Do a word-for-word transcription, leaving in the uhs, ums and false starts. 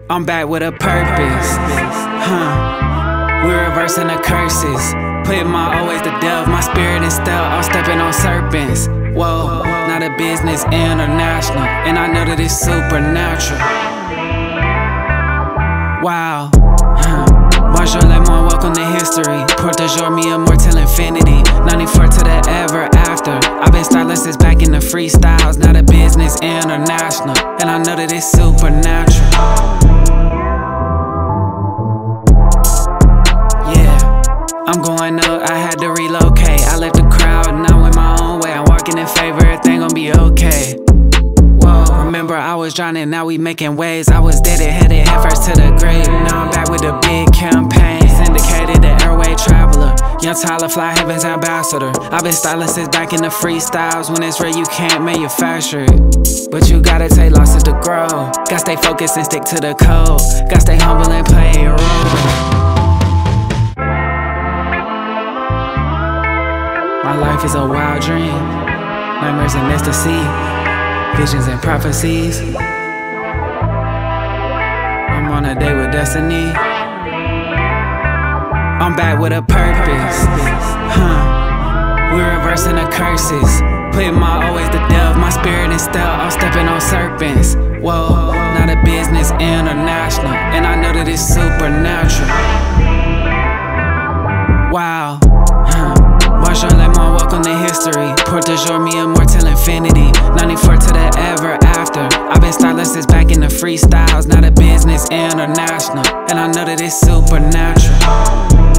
I'm back with a purpose, huh? We're reversing the curses. Putting my always to death, my spirit is still I'm stepping on serpents. Whoa, not a business international, and I know that it's supernatural. Wow, huh? Bonjour, le monde, welcome to history. Porte jour, me immortal infinity. ninety-four to the ever after. I've been styling since back in the freestyles, not a business international, and I know that it's supernatural. I'm going up, I had to relocate. I left the crowd and I went my own way. I'm walking in favor, everything gon' be okay. Whoa, remember I was drowning, now we making waves. I was dead and headed head first to the grave. Now I'm back with a big campaign. Syndicated, the airway traveler. Young Tyler, fly heaven's ambassador. I've been styling since back in the freestyles. When it's real, you can't manufacture it, but you gotta take losses to grow. Gotta stay focused and stick to the code. Gotta stay humble and play a role. My life is a wild dream, nightmares and ecstasy, visions and prophecies. I'm on a date with destiny. I'm back with a purpose, huh? We're reversing the curses. Putting my always to death, my spirit is still I'm stepping on serpents. Whoa, not a business international, and I know that it's supernatural. Wow, huh? Bonjour, le monde, welcome to history. Porte jour, me immortal infinity. ninety-four to the ever after. I've been styling since back in the freestyles, not a business international, and I know that it's supernatural.